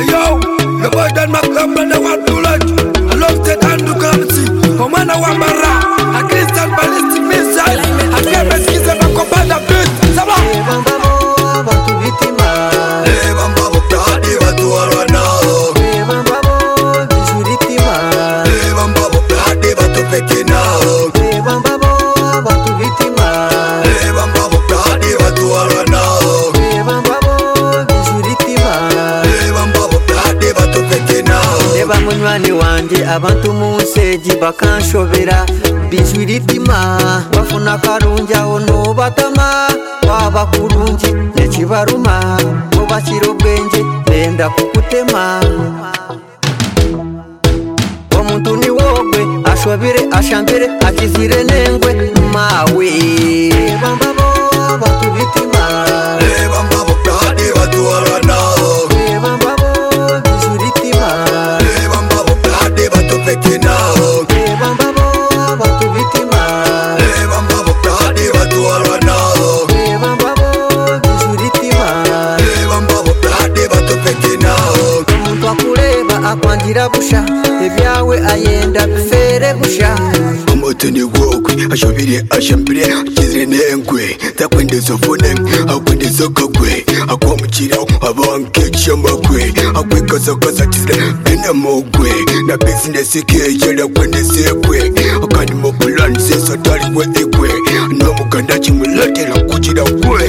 yo, the boy that my club brother want to like. I love the hand to come see. Komana Wambara, a Christian ballistic missile. I can't make kiss and come back the beat. Sama. Batu vitima. Bambabo Pradi Batu Arana. Bambabo Bijuritima. Bambabo Pradi Batu Pekina. Bambabo Batu vitima. Bambabo Pradi Batu Arana. Bambabo Bijuritima. Bambabo Pradi Batu Pekina. Leba munywani wanje abantu munseji bakanshobera bijuritima bafuna karunja ono batama waba kurunji nekibaruma mubakira ubwenge benda kukutema omuntu ni wogwe ashobire ashambire akizire nengwe mawe bambabo batu bitima Bambabo Pradi Batu Arana. bambabo bijuritima Bambabo Pradi Batu Pekina. bambabo batu bitima Bambabo Pradi Batu Arana. bambabo bijuritima Bambabo Pradi Batu Pekina. omuntu akureba akwangira busha ebyawe ayenda bifere busha Amotoni wokwe ashobire ashambire akizire nengwe takwendeza fone akwendeza kakwe akwamukira abanke chamakwe akwekazakaza kizire enamogwe na business kejera kwendesekwe akandi mo plan sesatali wethekwe nomuganda kimulatera kugira kwe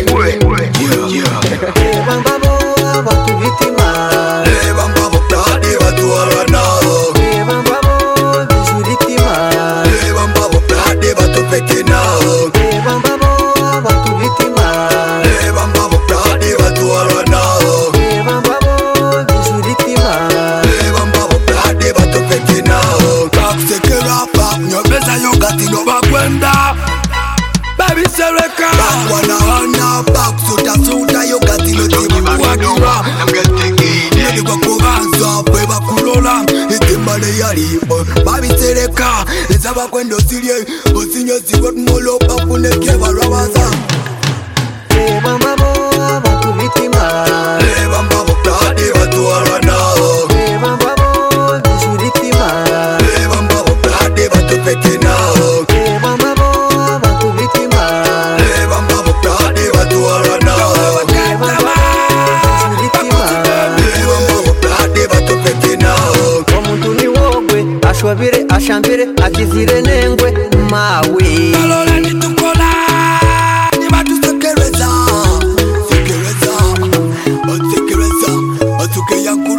bambabo batu bitima Bambabo Pradi Batu Arana. bambabo bijuritima Bambabo Pradi Batu Pekina. bambabo batu bitima Bambabo Pradi Batu Arana. bambabo bijuritima Bambabo Pradi Batu Pekina. Kaksekerapa Nyobeza yogati no bakwenda. Baby Sereka. Bakwana baksuta yogati no tibuwagira. Ndigwa kubanza bwe bakulola itimale yali babisereka ezaba kwendo sirie osinyo sigot molo bafuneke barabaza bambabo batu bitima Bambabo Pradi Batu Arana. bambabo bijuritima Bambabo Pradi Batu Pekina. bambabo batu bitima Bambabo Pradi Batu Arana. bijuritima Bambabo Pradi Batu Pekina. omuntu ni wogwe ashobire ashambire akizire nengwe mawe Balola nitukola Sekereza, sekereza, sekereza, atuke yankuru.